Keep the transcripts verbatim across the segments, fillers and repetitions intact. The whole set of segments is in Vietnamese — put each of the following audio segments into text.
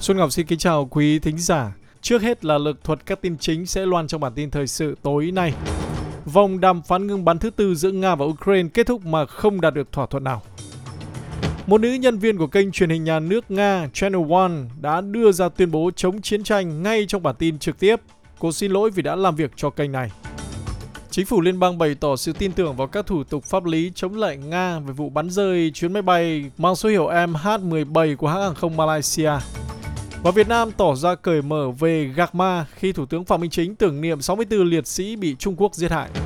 Xuân Ngọc xin kính chào quý thính giả. Trước hết là lược thuật các tin chính sẽ loan trong bản tin thời sự tối nay. Vòng đàm phán ngừng bắn thứ tư giữa Nga và Ukraine kết thúc mà không đạt được thỏa thuận nào. Một nữ nhân viên của kênh truyền hình nhà nước Nga Channel One đã đưa ra tuyên bố chống chiến tranh ngay trong bản tin trực tiếp. Cô xin lỗi vì đã làm việc cho kênh này. Chính phủ liên bang bày tỏ sự tin tưởng vào các thủ tục pháp lý chống lại Nga về vụ bắn rơi chuyến máy bay mang số hiệu M H mười bảy của hãng hàng không Malaysia. Và Việt Nam tỏ ra cởi mở về gạc ma khi Thủ tướng Phạm Minh Chính tưởng niệm sáu mươi tư liệt sĩ bị Trung Quốc giết hại.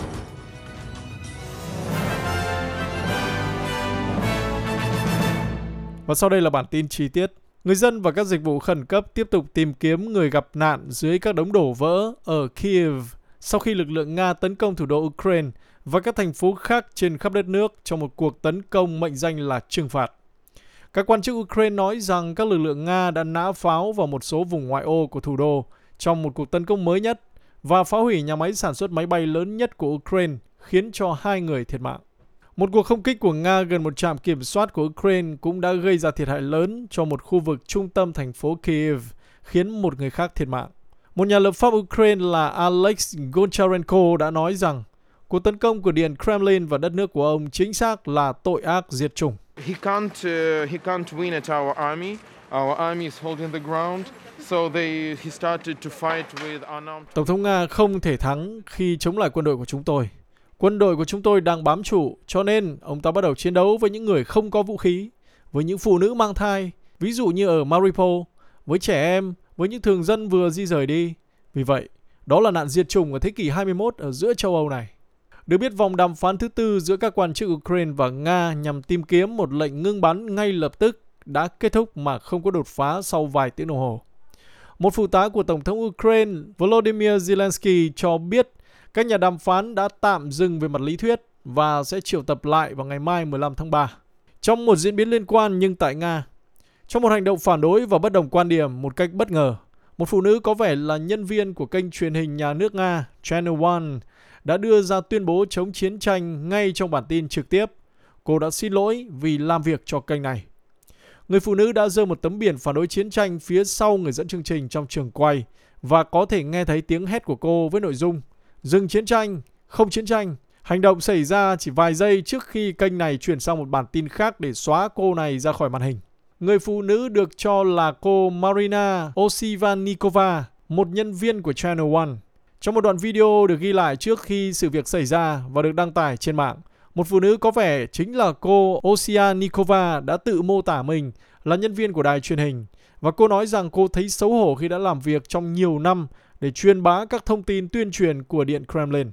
Và sau đây là bản tin chi tiết. Người dân và các dịch vụ khẩn cấp tiếp tục tìm kiếm người gặp nạn dưới các đống đổ vỡ ở Kiev sau khi lực lượng Nga tấn công thủ đô Ukraine và các thành phố khác trên khắp đất nước trong một cuộc tấn công mệnh danh là trừng phạt. Các quan chức Ukraine nói rằng các lực lượng Nga đã nã pháo vào một số vùng ngoại ô của thủ đô trong một cuộc tấn công mới nhất và phá hủy nhà máy sản xuất máy bay lớn nhất của Ukraine, khiến cho hai người thiệt mạng. Một cuộc không kích của Nga gần một trạm kiểm soát của Ukraine cũng đã gây ra thiệt hại lớn cho một khu vực trung tâm thành phố Kiev, khiến một người khác thiệt mạng. Một nhà lập pháp Ukraine là Alex Goncharenko đã nói rằng cuộc tấn công của Điện Kremlin vào đất nước của ông chính xác là tội ác diệt chủng. He can't, uh, he can't win at our army. Our army is holding the ground. So they, he started to fight with unarmed... Tổng thống Nga không thể thắng khi chống lại quân đội của chúng tôi. Quân đội của chúng tôi đang bám trụ, cho nên ông ta bắt đầu chiến đấu với những người không có vũ khí, với những phụ nữ mang thai, ví dụ như ở Mariupol, với trẻ em, với những thường dân vừa di rời đi. Vì vậy, đó là nạn diệt chủng ở thế kỷ hai mươi mốt ở giữa châu Âu này. Được biết, vòng đàm phán thứ tư giữa các quan chức Ukraine và Nga nhằm tìm kiếm một lệnh ngưng bắn ngay lập tức đã kết thúc mà không có đột phá sau vài tiếng đồng hồ. Một phụ tá của Tổng thống Ukraine Volodymyr Zelensky cho biết các nhà đàm phán đã tạm dừng về mặt lý thuyết và sẽ triệu tập lại vào ngày mai mười lăm tháng ba. Trong một diễn biến liên quan nhưng tại Nga, trong một hành động phản đối và bất đồng quan điểm một cách bất ngờ, một phụ nữ có vẻ là nhân viên của kênh truyền hình nhà nước Nga Channel One đã đưa ra tuyên bố chống chiến tranh ngay trong bản tin trực tiếp. Cô đã xin lỗi vì làm việc cho kênh này. Người phụ nữ đã giơ một tấm biển phản đối chiến tranh phía sau người dẫn chương trình trong trường quay và có thể nghe thấy tiếng hét của cô với nội dung dừng chiến tranh, không chiến tranh. Hành động xảy ra chỉ vài giây trước khi kênh này chuyển sang một bản tin khác để xóa cô này ra khỏi màn hình. Người phụ nữ được cho là cô Marina Osivanikova, một nhân viên của Channel One. Trong một đoạn video được ghi lại trước khi sự việc xảy ra và được đăng tải trên mạng, một phụ nữ có vẻ chính là cô Osianikova đã tự mô tả mình là nhân viên của đài truyền hình và cô nói rằng cô thấy xấu hổ khi đã làm việc trong nhiều năm để truyền bá các thông tin tuyên truyền của Điện Kremlin.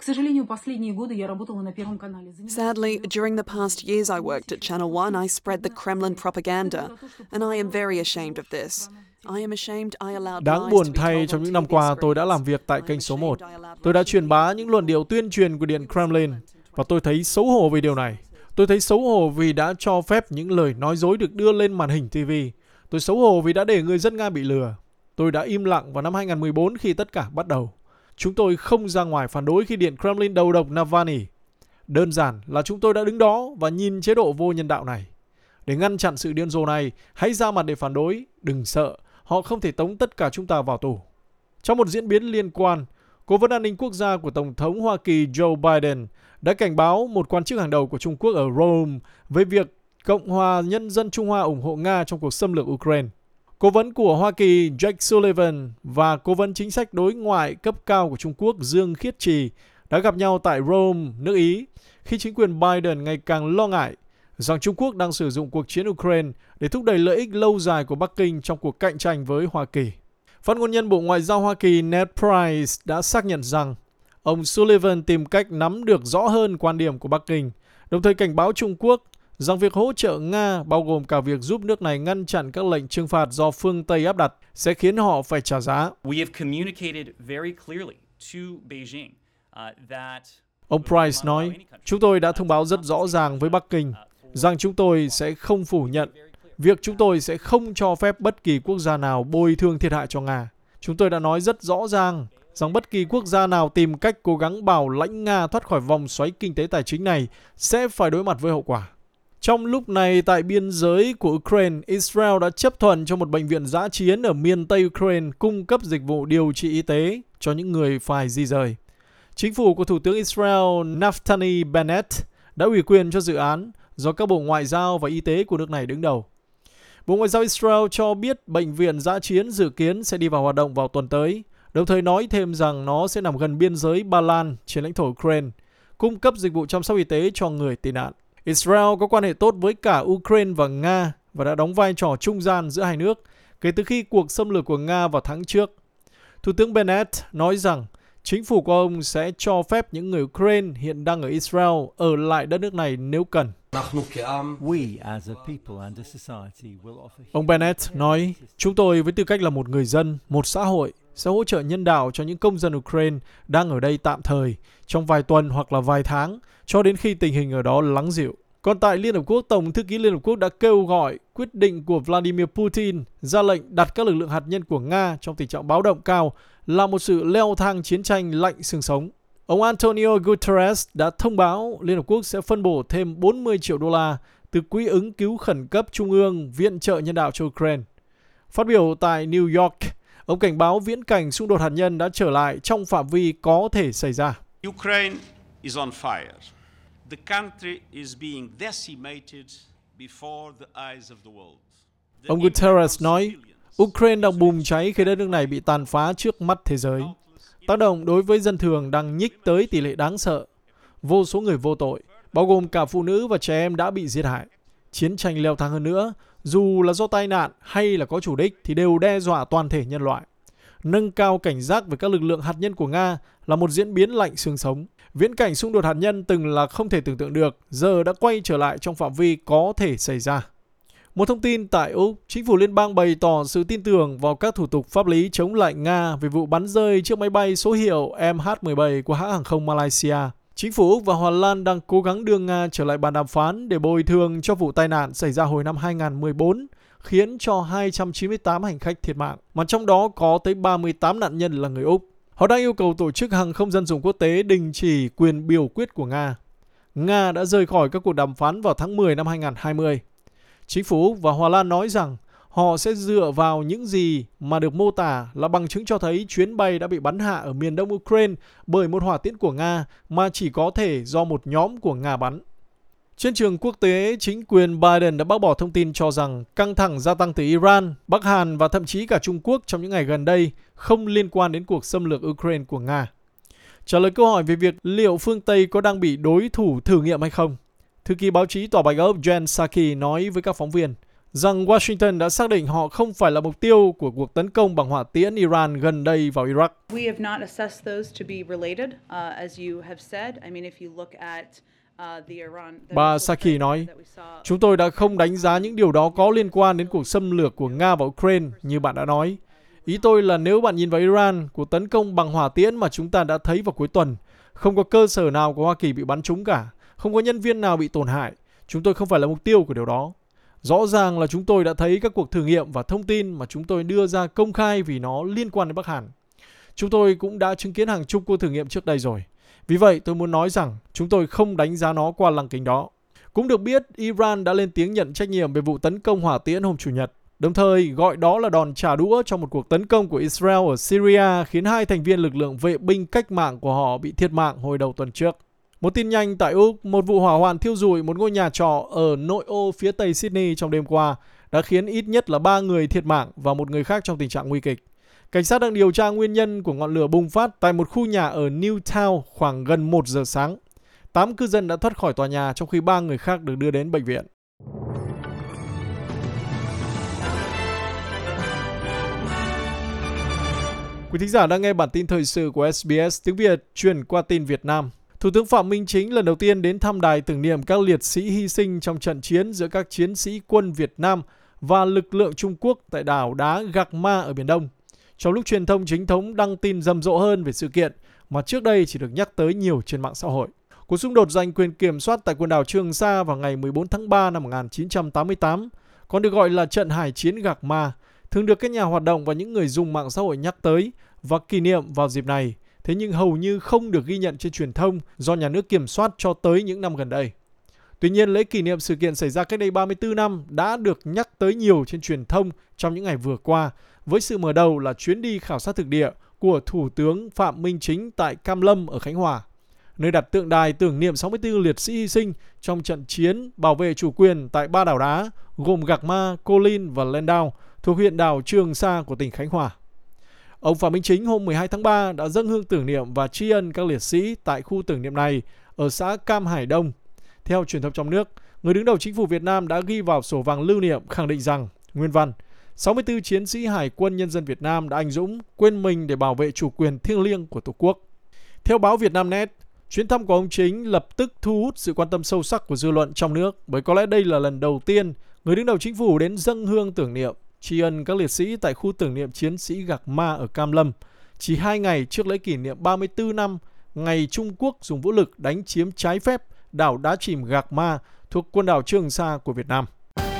Sadly, during the past years I worked at Channel One, I spread the Kremlin propaganda, and I am very ashamed of this. I am ashamed I allowed Đáng buồn thay, trong những năm qua tôi đã làm việc tại kênh số một. Tôi đã truyền bá những luận điệu tuyên truyền của Điện Kremlin và tôi thấy xấu hổ về điều này. Tôi thấy xấu hổ vì đã cho phép những lời nói dối được đưa lên màn hình ti vi. Tôi xấu hổ vì đã để người dân Nga bị lừa. Tôi đã im lặng vào năm hai không một bốn khi tất cả bắt đầu. Chúng tôi không ra ngoài phản đối khi Điện Kremlin đầu độc Navalny. Đơn giản là chúng tôi đã đứng đó và nhìn chế độ vô nhân đạo này. Để ngăn chặn sự điên rồ này, hãy ra mặt để phản đối. Đừng sợ, họ không thể tống tất cả chúng ta vào tù. Trong một diễn biến liên quan, Cố vấn an ninh quốc gia của Tổng thống Hoa Kỳ Joe Biden đã cảnh báo một quan chức hàng đầu của Trung Quốc ở Rome về việc Cộng hòa Nhân dân Trung Hoa ủng hộ Nga trong cuộc xâm lược Ukraine. Cố vấn của Hoa Kỳ Jake Sullivan và Cố vấn chính sách đối ngoại cấp cao của Trung Quốc Dương Khiết Trì đã gặp nhau tại Rome, nước Ý, khi chính quyền Biden ngày càng lo ngại rằng Trung Quốc đang sử dụng cuộc chiến Ukraine để thúc đẩy lợi ích lâu dài của Bắc Kinh trong cuộc cạnh tranh với Hoa Kỳ. Phát ngôn nhân Bộ Ngoại giao Hoa Kỳ Ned Price đã xác nhận rằng ông Sullivan tìm cách nắm được rõ hơn quan điểm của Bắc Kinh, đồng thời cảnh báo Trung Quốc rằng việc hỗ trợ Nga bao gồm cả việc giúp nước này ngăn chặn các lệnh trừng phạt do phương Tây áp đặt sẽ khiến họ phải trả giá. Ông Price nói, chúng tôi đã thông báo rất rõ ràng với Bắc Kinh rằng chúng tôi sẽ không phủ nhận việc chúng tôi sẽ không cho phép bất kỳ quốc gia nào bồi thường thiệt hại cho Nga. Chúng tôi đã nói rất rõ ràng rằng bất kỳ quốc gia nào tìm cách cố gắng bảo lãnh Nga thoát khỏi vòng xoáy kinh tế tài chính này sẽ phải đối mặt với hậu quả. Trong lúc này, tại biên giới của Ukraine, Israel đã chấp thuận cho một bệnh viện dã chiến ở miền Tây Ukraine cung cấp dịch vụ điều trị y tế cho những người phải di rời. Chính phủ của Thủ tướng Israel Naftali Bennett đã ủy quyền cho dự án do các bộ ngoại giao và y tế của nước này đứng đầu. Bộ Ngoại giao Israel cho biết bệnh viện dã chiến dự kiến sẽ đi vào hoạt động vào tuần tới, đồng thời nói thêm rằng nó sẽ nằm gần biên giới Ba Lan trên lãnh thổ Ukraine, cung cấp dịch vụ chăm sóc y tế cho người tị nạn. Israel có quan hệ tốt với cả Ukraine và Nga và đã đóng vai trò trung gian giữa hai nước kể từ khi cuộc xâm lược của Nga vào tháng trước. Thủ tướng Bennett nói rằng chính phủ của ông sẽ cho phép những người Ukraine hiện đang ở Israel ở lại đất nước này nếu cần. Ông Bennett nói, chúng tôi với tư cách là một người dân, một xã hội, sẽ hỗ trợ nhân đạo cho những công dân Ukraine đang ở đây tạm thời, trong vài tuần hoặc là vài tháng, cho đến khi tình hình ở đó lắng dịu. Còn tại Liên Hợp Quốc, Tổng thư ký Liên Hợp Quốc đã kêu gọi quyết định của Vladimir Putin ra lệnh đặt các lực lượng hạt nhân của Nga trong tình trạng báo động cao là một sự leo thang chiến tranh lạnh xương sống. Ông Antonio Guterres đã thông báo Liên Hợp Quốc sẽ phân bổ thêm bốn mươi triệu đô la từ Quỹ ứng cứu khẩn cấp Trung ương viện trợ nhân đạo cho Ukraine. Phát biểu tại New York, ông cảnh báo viễn cảnh xung đột hạt nhân đã trở lại trong phạm vi có thể xảy ra. Ukraine is on fire. The country is being decimated before the eyes of the world. Ông Guterres nói, Ukraine đang bùng cháy khi đất nước này bị tàn phá trước mắt thế giới. Tác động đối với dân thường đang nhích tới tỷ lệ đáng sợ. Vô số người vô tội, bao gồm cả phụ nữ và trẻ em đã bị giết hại. Chiến tranh leo thang hơn nữa, dù là do tai nạn hay là có chủ đích thì đều đe dọa toàn thể nhân loại. Nâng cao cảnh giác với các lực lượng hạt nhân của Nga là một diễn biến lạnh xương sống. Viễn cảnh xung đột hạt nhân từng là không thể tưởng tượng được, giờ đã quay trở lại trong phạm vi có thể xảy ra. Một thông tin tại Úc, chính phủ liên bang bày tỏ sự tin tưởng vào các thủ tục pháp lý chống lại Nga về vụ bắn rơi chiếc máy bay số hiệu M H mười bảy của hãng hàng không Malaysia. Chính phủ Úc và Hà Lan đang cố gắng đưa Nga trở lại bàn đàm phán để bồi thường cho vụ tai nạn xảy ra hồi năm hai không một bốn, khiến cho hai trăm chín mươi tám hành khách thiệt mạng, mà trong đó có tới ba mươi tám nạn nhân là người Úc. Họ đang yêu cầu Tổ chức Hàng không Dân dụng Quốc tế đình chỉ quyền biểu quyết của Nga. Nga đã rời khỏi các cuộc đàm phán vào tháng mười năm hai không hai không. Chính phủ Úc và Hà Lan nói rằng họ sẽ dựa vào những gì mà được mô tả là bằng chứng cho thấy chuyến bay đã bị bắn hạ ở miền đông Ukraine bởi một hỏa tiễn của Nga mà chỉ có thể do một nhóm của Nga bắn. Trên trường quốc tế, chính quyền Biden đã bác bỏ thông tin cho rằng căng thẳng gia tăng từ Iran, Bắc Hàn và thậm chí cả Trung Quốc trong những ngày gần đây không liên quan đến cuộc xâm lược Ukraine của Nga. Trả lời câu hỏi về việc liệu phương Tây có đang bị đối thủ thử nghiệm hay không, thư ký báo chí Tòa Bạch Ốc Jen Psaki nói với các phóng viên rằng Washington đã xác định họ không phải là mục tiêu của cuộc tấn công bằng hỏa tiễn Iran gần đây vào Iraq. We have not assessed those to be related, uh, as you have said. I mean, if you look at Bà Psaki nói, chúng tôi đã không đánh giá những điều đó có liên quan đến cuộc xâm lược của Nga vào Ukraine như bạn đã nói. Ý tôi là nếu bạn nhìn vào Iran, cuộc tấn công bằng hỏa tiễn mà chúng ta đã thấy vào cuối tuần, không có cơ sở nào của Hoa Kỳ bị bắn trúng cả, không có nhân viên nào bị tổn hại. Chúng tôi không phải là mục tiêu của điều đó. Rõ ràng là chúng tôi đã thấy các cuộc thử nghiệm và thông tin mà chúng tôi đưa ra công khai vì nó liên quan đến Bắc Hàn. Chúng tôi cũng đã chứng kiến hàng chục cuộc thử nghiệm trước đây rồi. Vì vậy, tôi muốn nói rằng chúng tôi không đánh giá nó qua lăng kính đó. Cũng được biết, Iran đã lên tiếng nhận trách nhiệm về vụ tấn công hỏa tiễn hôm Chủ nhật, đồng thời gọi đó là đòn trả đũa cho một cuộc tấn công của Israel ở Syria khiến hai thành viên lực lượng vệ binh cách mạng của họ bị thiệt mạng hồi đầu tuần trước. Một tin nhanh tại Úc, một vụ hỏa hoạn thiêu rụi một ngôi nhà trọ ở nội ô phía tây Sydney trong đêm qua đã khiến ít nhất là ba người thiệt mạng và một người khác trong tình trạng nguy kịch. Cảnh sát đang điều tra nguyên nhân của ngọn lửa bùng phát tại một khu nhà ở Newtown khoảng gần một giờ sáng. Tám cư dân đã thoát khỏi tòa nhà trong khi ba người khác được đưa đến bệnh viện. Quý thính giả đang nghe bản tin thời sự của ét bê ét tiếng Việt truyền qua tin Việt Nam. Thủ tướng Phạm Minh Chính lần đầu tiên đến thăm đài tưởng niệm các liệt sĩ hy sinh trong trận chiến giữa các chiến sĩ quân Việt Nam và lực lượng Trung Quốc tại đảo đá Gạc Ma ở Biển Đông. Trong lúc truyền thông chính thống đăng tin rầm rộ hơn về sự kiện mà trước đây chỉ được nhắc tới nhiều trên mạng xã hội. Cuộc xung đột giành quyền kiểm soát tại quần đảo Trường Sa vào ngày mười bốn tháng ba năm một nghìn chín trăm tám mươi tám, còn được gọi là trận hải chiến Gạc Ma, thường được các nhà hoạt động và những người dùng mạng xã hội nhắc tới và kỷ niệm vào dịp này, thế nhưng hầu như không được ghi nhận trên truyền thông do nhà nước kiểm soát cho tới những năm gần đây. Tuy nhiên, lễ kỷ niệm sự kiện xảy ra cách đây ba mươi tư năm đã được nhắc tới nhiều trên truyền thông trong những ngày vừa qua, với sự mở đầu là chuyến đi khảo sát thực địa của Thủ tướng Phạm Minh Chính tại Cam Lâm ở Khánh Hòa, nơi đặt tượng đài tưởng niệm sáu mươi tư liệt sĩ hy sinh trong trận chiến bảo vệ chủ quyền tại ba đảo đá gồm Gạc Ma, Cô Linh và Lên Đao thuộc huyện đảo Trường Sa của tỉnh Khánh Hòa. Ông Phạm Minh Chính hôm mười hai tháng ba đã dâng hương tưởng niệm và tri ân các liệt sĩ tại khu tưởng niệm này ở xã Cam Hải Đông. Theo truyền thông trong nước, người đứng đầu chính phủ Việt Nam đã ghi vào sổ vàng lưu niệm khẳng định rằng, nguyên văn, sáu mươi tư chiến sĩ Hải quân Nhân dân Việt Nam đã anh dũng, quên mình để bảo vệ chủ quyền thiêng liêng của Tổ quốc. Theo báo Vietnamnet, chuyến thăm của ông Chính lập tức thu hút sự quan tâm sâu sắc của dư luận trong nước, bởi có lẽ đây là lần đầu tiên người đứng đầu chính phủ đến dâng hương tưởng niệm, tri ân các liệt sĩ tại khu tưởng niệm chiến sĩ Gạc Ma ở Cam Lâm, chỉ hai ngày trước lễ kỷ niệm ba mươi tư năm ngày Trung Quốc dùng vũ lực đánh chiếm trái phép đảo đá chìm Gạc Ma thuộc quần đảo Trường Sa của Việt Nam.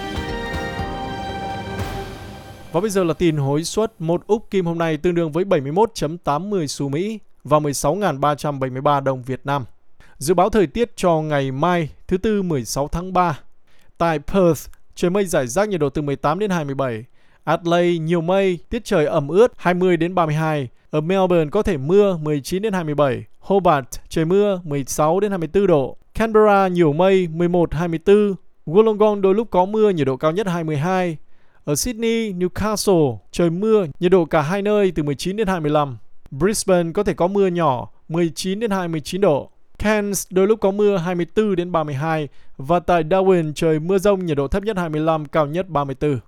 Và bây giờ là tin hối suất. Một úc kim hôm nay tương đương với bảy mươi mốt phẩy tám mươi xu Mỹ và mười sáu nghìn ba trăm bảy mươi ba đồng Việt Nam. Dự báo thời tiết cho ngày mai thứ Tư mười sáu tháng ba. Tại Perth, trời mây rải rác, nhiệt độ từ mười tám đến hai mươi bảy. Adelaide nhiều mây, tiết trời ẩm ướt hai mươi đến ba mươi hai. Ở Melbourne có thể mưa mười chín đến hai mươi bảy. Hobart trời mưa mười sáu đến hai mươi tư độ. Canberra nhiều mây mười một đến hai mươi tư. Wollongong đôi lúc có mưa, nhiệt độ cao nhất hai mươi hai. Ở Sydney, Newcastle trời mưa, nhiệt độ cả hai nơi từ mười chín đến hai mươi lăm. Brisbane có thể có mưa nhỏ mười chín đến hai mươi chín độ. Cairns đôi lúc có mưa hai mươi tư đến ba mươi hai và tại Darwin trời mưa rông, nhiệt độ thấp nhất hai mươi lăm, cao nhất ba mươi tư.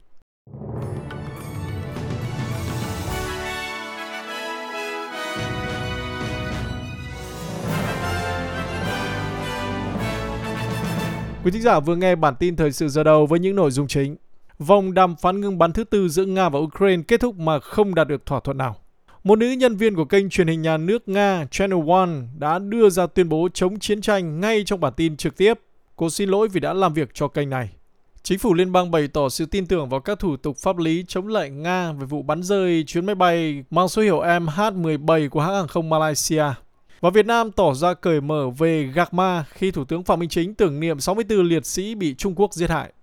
Quý thính giả vừa nghe bản tin thời sự giờ đầu với những nội dung chính. Vòng đàm phán ngừng bắn thứ tư giữa Nga và Ukraine kết thúc mà không đạt được thỏa thuận nào. Một nữ nhân viên của kênh truyền hình nhà nước Nga Channel One đã đưa ra tuyên bố chống chiến tranh ngay trong bản tin trực tiếp. Cô xin lỗi vì đã làm việc cho kênh này. Chính phủ liên bang bày tỏ sự tin tưởng vào các thủ tục pháp lý chống lại Nga về vụ bắn rơi chuyến máy bay mang số hiệu M H mười bảy của hãng hàng không Malaysia. Và Việt Nam tỏ ra cởi mở về Gạc Ma khi Thủ tướng Phạm Minh Chính tưởng niệm sáu mươi tư liệt sĩ bị Trung Quốc giết hại.